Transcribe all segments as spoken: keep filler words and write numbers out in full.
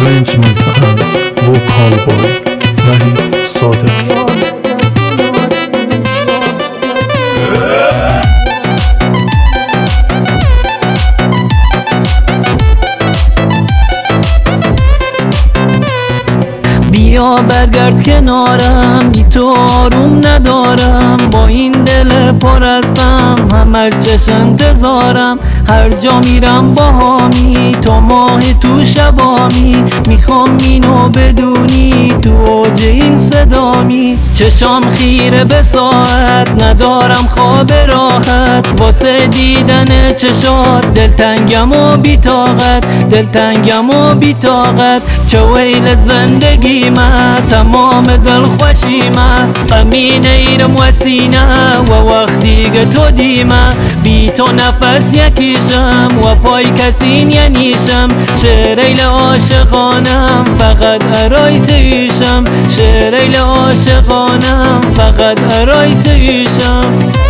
arrangement and vocal by Nahid Sadeghi. بیا برگرد کنارم، بی تو آروم ندارم، با این دل پر از غم همش چش انتظارم. هر جا میرم باهامی، تو ماه تو شبامی، میخوام اینو بدونی تو اوج این صدامی. چشام خیره به ساعت، ندارم خواب راحت، واسه دیدن چشات دلتنگم و بی‌طاقت، دلتنگم و بی‌طاقت. چه ویل زندگی من، تمام دل خوشی من، غمین ایرم و سینه و وقتی که تو دیمه. بی تو نفس یکیشم و پای کسی نینیشم، شعریل عاشقانم فقط ارای تویشم، شعریل عاشقانم فقط ارای تویشم.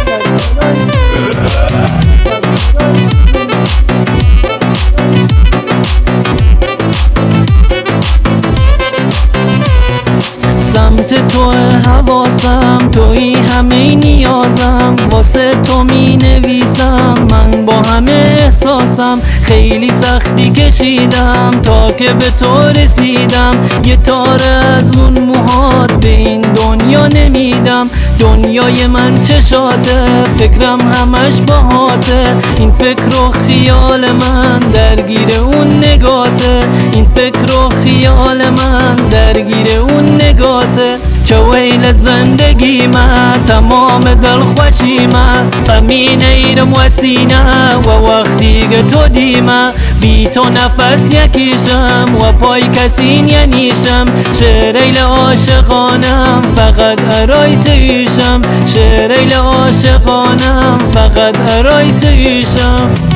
سمت تو حواسم، توی همه نیازم، واسه تو می نویسم من با همه احساسم. خیلی سختی کشیدم تا که به تو رسیدم، یه تاره از اون موهات به این دنیا نمیدم. دنیای من چشاته، فکرم همش باهاته، این فکر و خیال من درگیر اون نگاته، این فکر و خیال من درگیر اون نگاته. چه ویل زندگی من، تمام دل خوشی من، غمین ایرم و سینه و وقتی که تو دیمه. بی تو نفس یکیشم و پای کسی نینیشم، شعریل عاشقانم فقط ارای تویشم، شعریل عاشقانم فقط ارای تویشم.